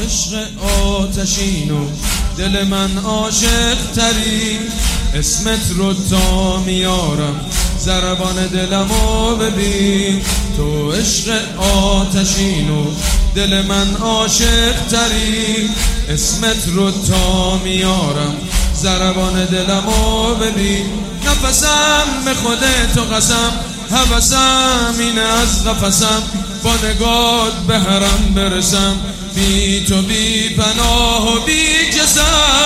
عشق آتشین و دل من عاشق تری، اسمت رو تا میارم ضربان دلمو ببین. تو عشق آتشین و دل من عاشق تری، اسمت رو تا میارم ضربان دلمو ببین. نفسم به خودت قسم، هوسم اینه از قفسم، با نگات به حرم برسم، بی تو بی پناه و بی کسم.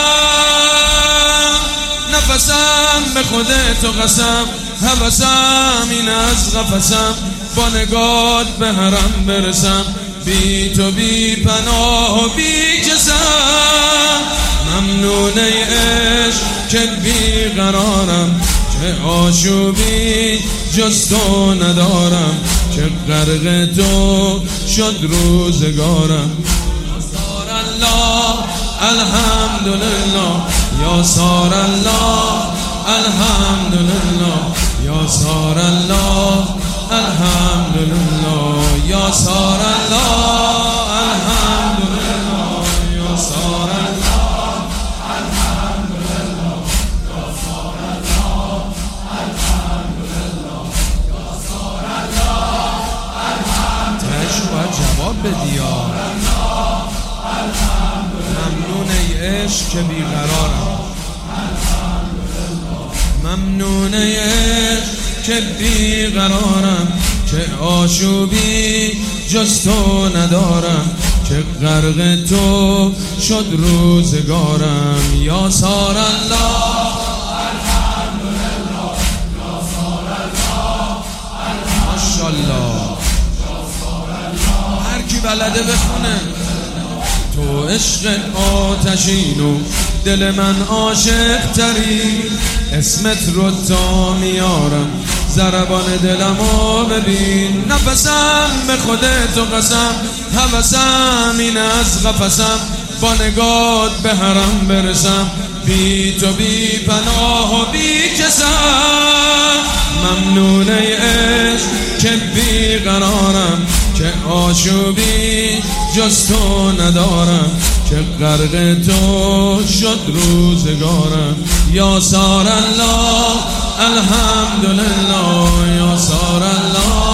نفسم به خودت قسم، هوسم اینه از قفسم، با نگات به حرم برسم، بی تو بی پناه و بی کسم. ممنون ای عشق که بی قرارم، چه آشوبی جز تو ندارم، چه غرق تو شد روزگارم. یا سار الله الحمدلله، یا سار الله الحمدلله، یا سار الله الحمدلله، یا سار الله الحمدلله، یا سار الله الحمدلله، یا سار الله الحمدلله، یا سار الله الحمدلله. تهش باید جواب بدی یا ممنون ای عشق که بیقرارم، ممنون ای عشق که بیقرارم، چه آشوبی جز تو ندارم، چه غرق تو شد روزگارم. یا سار الله الحمدلله، یا سار الله ماشاءالله، هر کی بلده بخونه. تو عشق آتشین و دل من عاشق تری، اسمت رو تا میارم ضربان دلمو ببین. نفسم به خودت قسم، هوسم اینه از قفسم، با نگات به حرم برسم، بی تو بی پناه و بی کسم. ممنون ای عشق که بی قرارم، که آشوبی جز تو ندارم، که غرق تو شد روزگارم. یا سار الله الحمدلله، یا سار الله